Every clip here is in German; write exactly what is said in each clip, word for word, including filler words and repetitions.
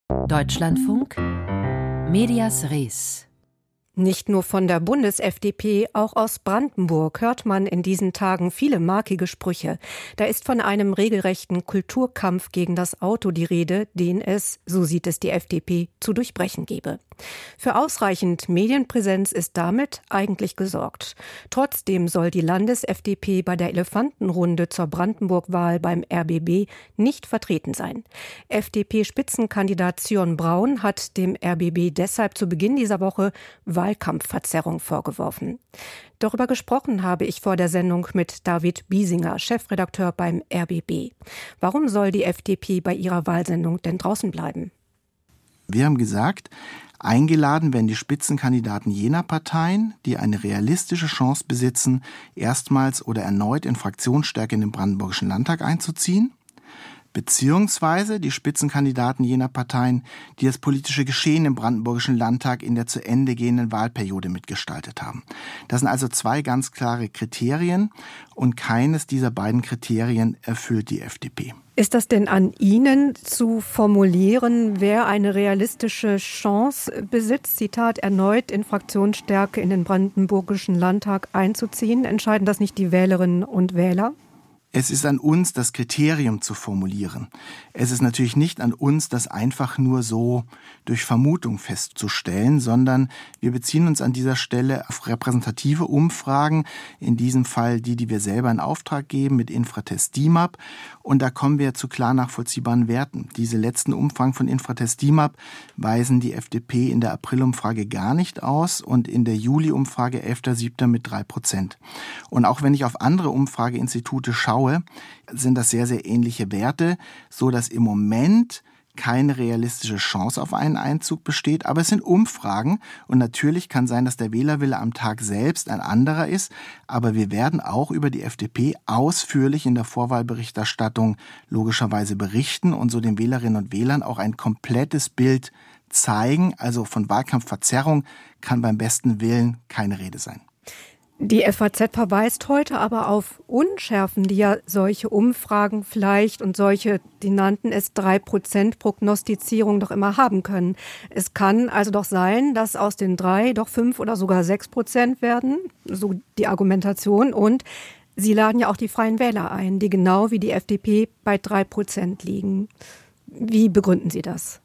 Deutschlandfunk Medias Res. Nicht nur von der Bundes-F D P, auch aus Brandenburg hört man in diesen Tagen viele markige Sprüche. Da ist von einem regelrechten Kulturkampf gegen das Auto die Rede, den es, so sieht es die F D P, zu durchbrechen gebe. Für ausreichend Medienpräsenz ist damit eigentlich gesorgt. Trotzdem soll die Landes-F D P bei der Elefantenrunde zur Brandenburg-Wahl beim R B B nicht vertreten sein. F D P-Spitzenkandidat Zion Braun hat dem R B B deshalb zu Beginn dieser Woche Wahlkampfverzerrung vorgeworfen. Darüber gesprochen habe ich vor der Sendung mit David Biesinger, Chefredakteur beim R B B. Warum soll die F D P bei ihrer Wahlsendung denn draußen bleiben? Wir haben gesagt, eingeladen werden die Spitzenkandidaten jener Parteien, die eine realistische Chance besitzen, erstmals oder erneut in Fraktionsstärke in den Brandenburgischen Landtag einzuziehen, beziehungsweise die Spitzenkandidaten jener Parteien, die das politische Geschehen im Brandenburgischen Landtag in der zu Ende gehenden Wahlperiode mitgestaltet haben. Das sind also zwei ganz klare Kriterien und keines dieser beiden Kriterien erfüllt die F D P. Ist das denn an Ihnen zu formulieren, wer eine realistische Chance besitzt, Zitat, erneut in Fraktionsstärke in den Brandenburgischen Landtag einzuziehen? Entscheiden das nicht die Wählerinnen und Wähler? Es ist an uns, das Kriterium zu formulieren. Es ist natürlich nicht an uns, das einfach nur so durch Vermutung festzustellen, sondern wir beziehen uns an dieser Stelle auf repräsentative Umfragen, in diesem Fall die, die wir selber in Auftrag geben mit Infratest D I M A P. Und da kommen wir zu klar nachvollziehbaren Werten. Diese letzten Umfragen von Infratest D I M A P weisen die F D P in der Aprilumfrage gar nicht aus und in der Juli-Umfrage elfter siebter mit drei Prozent. Und auch wenn ich auf andere Umfrageinstitute schaue, sind das sehr, sehr ähnliche Werte, so dass im Moment keine realistische Chance auf einen Einzug besteht. Aber es sind Umfragen und natürlich kann sein, dass der Wählerwille am Tag selbst ein anderer ist. Aber wir werden auch über die F D P ausführlich in der Vorwahlberichterstattung logischerweise berichten und so den Wählerinnen und Wählern auch ein komplettes Bild zeigen. Also von Wahlkampfverzerrung kann beim besten Willen keine Rede sein. Die F A Z verweist heute aber auf Unschärfen, die ja solche Umfragen vielleicht und solche, die nannten es drei Prozent Prognostizierung doch immer haben können. Es kann also doch sein, dass aus den drei doch fünf oder sogar sechs Prozent werden, so die Argumentation. Und Sie laden ja auch die Freien Wähler ein, die genau wie die F D P bei drei Prozent liegen. Wie begründen Sie das?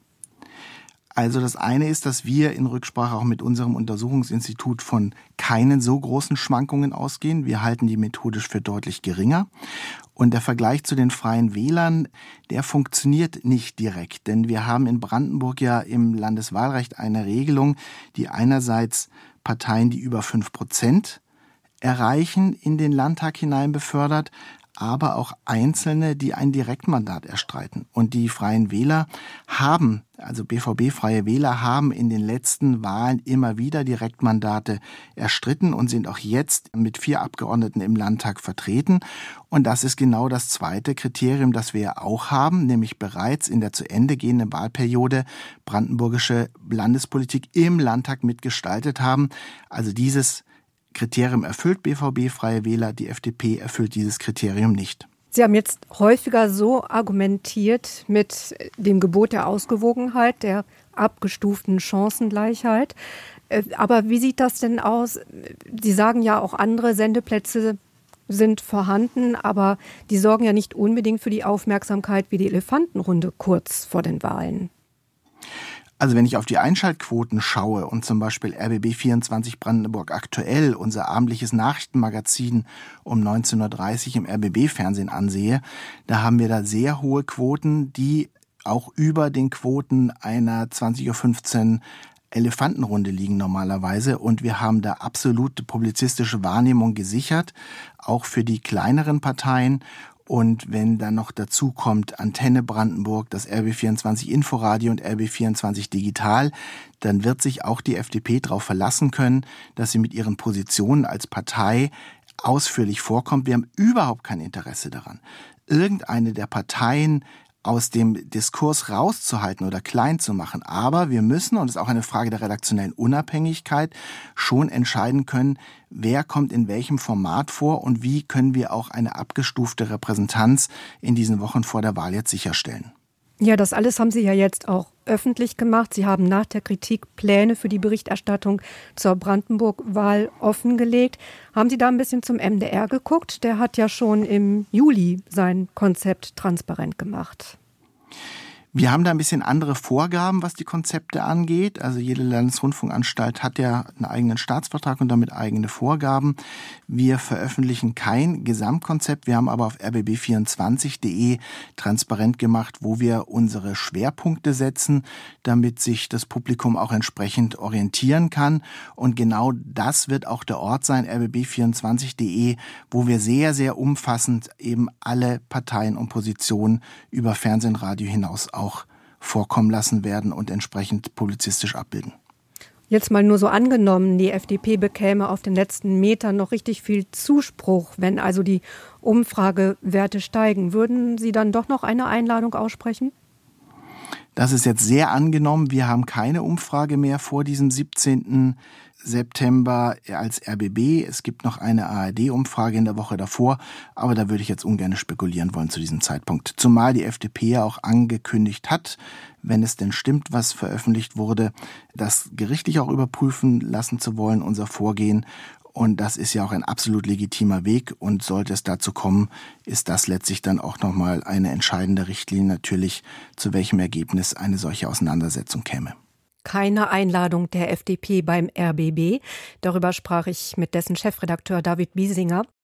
Also das eine ist, dass wir in Rücksprache auch mit unserem Untersuchungsinstitut von keinen so großen Schwankungen ausgehen. Wir halten die methodisch für deutlich geringer. Und der Vergleich zu den Freien Wählern, der funktioniert nicht direkt. Denn wir haben in Brandenburg ja im Landeswahlrecht eine Regelung, die einerseits Parteien, die über fünf Prozent erreichen, in den Landtag hinein befördert, aber auch Einzelne, die ein Direktmandat erstreiten. Und die Freien Wähler haben, also B V B-Freie Wähler, haben in den letzten Wahlen immer wieder Direktmandate erstritten und sind auch jetzt mit vier Abgeordneten im Landtag vertreten. Und das ist genau das zweite Kriterium, das wir ja auch haben, nämlich bereits in der zu Ende gehenden Wahlperiode brandenburgische Landespolitik im Landtag mitgestaltet haben. Also dieses Kriterium erfüllt B V B-Freie Wähler, die F D P erfüllt dieses Kriterium nicht. Sie haben jetzt häufiger so argumentiert mit dem Gebot der Ausgewogenheit, der abgestuften Chancengleichheit. Aber wie sieht das denn aus? Sie sagen ja, auch andere Sendeplätze sind vorhanden, aber die sorgen ja nicht unbedingt für die Aufmerksamkeit wie die Elefantenrunde kurz vor den Wahlen. Also wenn ich auf die Einschaltquoten schaue und zum Beispiel R B B vierundzwanzig Brandenburg aktuell, unser abendliches Nachrichtenmagazin um neunzehn Uhr dreißig im R B B-Fernsehen ansehe, da haben wir da sehr hohe Quoten, die auch über den Quoten einer zwanzig Uhr fünfzehn Elefantenrunde liegen normalerweise. Und wir haben da absolute publizistische Wahrnehmung gesichert, auch für die kleineren Parteien. Und wenn dann noch dazu kommt Antenne Brandenburg, das R B vierundzwanzig Inforadio und R B vierundzwanzig Digital, dann wird sich auch die F D P darauf verlassen können, dass sie mit ihren Positionen als Partei ausführlich vorkommt. Wir haben überhaupt kein Interesse daran, irgendeine der Parteien aus dem Diskurs rauszuhalten oder klein zu machen. Aber wir müssen, und das ist auch eine Frage der redaktionellen Unabhängigkeit, schon entscheiden können, wer kommt in welchem Format vor und wie können wir auch eine abgestufte Repräsentanz in diesen Wochen vor der Wahl jetzt sicherstellen. Ja, das alles haben Sie ja jetzt auch öffentlich gemacht. Sie haben nach der Kritik Pläne für die Berichterstattung zur Brandenburg-Wahl offengelegt. Haben Sie da ein bisschen zum M D R geguckt? Der hat ja schon im Juli sein Konzept transparent gemacht. Wir haben da ein bisschen andere Vorgaben, was die Konzepte angeht. Also jede Landesrundfunkanstalt hat ja einen eigenen Staatsvertrag und damit eigene Vorgaben. Wir veröffentlichen kein Gesamtkonzept. Wir haben aber auf r b b vierundzwanzig punkt d e transparent gemacht, wo wir unsere Schwerpunkte setzen, damit sich das Publikum auch entsprechend orientieren kann. Und genau das wird auch der Ort sein, r b b vierundzwanzig punkt d e, wo wir sehr, sehr umfassend eben alle Parteien und Positionen über Fernsehen, Radio hinaus auch vorkommen lassen werden und entsprechend publizistisch abbilden. Jetzt mal nur so angenommen, die F D P bekäme auf den letzten Metern noch richtig viel Zuspruch, wenn also die Umfragewerte steigen. Würden Sie dann doch noch eine Einladung aussprechen? Das ist jetzt sehr angenommen. Wir haben keine Umfrage mehr vor diesem siebzehnten September als R B B. Es gibt noch eine A R D-Umfrage in der Woche davor, aber da würde ich jetzt ungern spekulieren wollen zu diesem Zeitpunkt. Zumal die F D P ja auch angekündigt hat, wenn es denn stimmt, was veröffentlicht wurde, das gerichtlich auch überprüfen lassen zu wollen, unser Vorgehen. Und das ist ja auch ein absolut legitimer Weg. Und sollte es dazu kommen, ist das letztlich dann auch nochmal eine entscheidende Richtlinie natürlich, zu welchem Ergebnis eine solche Auseinandersetzung käme. Keine Einladung der F D P beim R B B. Darüber sprach ich mit dessen Chefredakteur David Biesinger.